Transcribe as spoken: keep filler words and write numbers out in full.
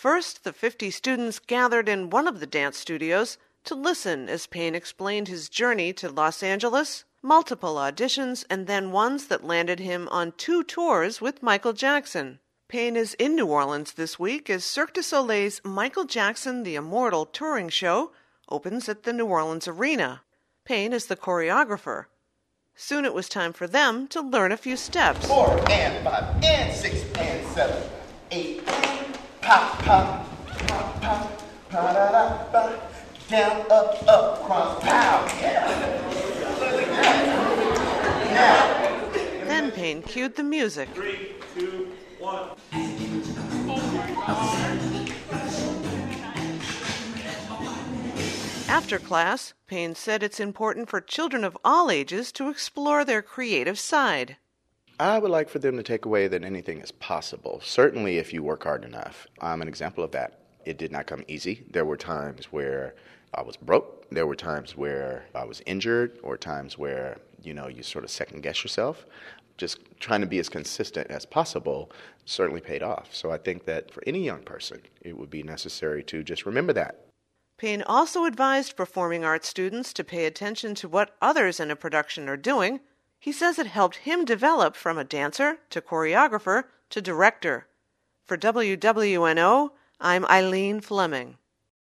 First, the fifty students gathered in one of the dance studios to listen as Payne explained his journey to Los Angeles, multiple auditions, and then ones that landed him on two tours with Michael Jackson. Payne is in New Orleans this week as Cirque du Soleil's Michael Jackson the Immortal touring show opens at the New Orleans Arena. Payne is the choreographer. Soon it was time for them to learn a few steps. Four and five and six and seven, eight, pop, pop, pop, pop, pa-da-da-ba, down, up, up, cross, pow, yeah. Now. Then Payne cued the music. Three, two, one. After class, Payne said it's important for children of all ages to explore their creative side. I would like for them to take away that anything is possible, certainly if you work hard enough. I'm an example of that. It did not come easy. There were times where I was broke. There were times where I was injured, or times where, you know, you sort of second guess yourself. Just trying to be as consistent as possible certainly paid off. So I think that for any young person, it would be necessary to just remember that. Payne also advised performing arts students to pay attention to what others in a production are doing. He says it helped him develop from a dancer to choreographer to director. For W W N O, I'm Eileen Fleming.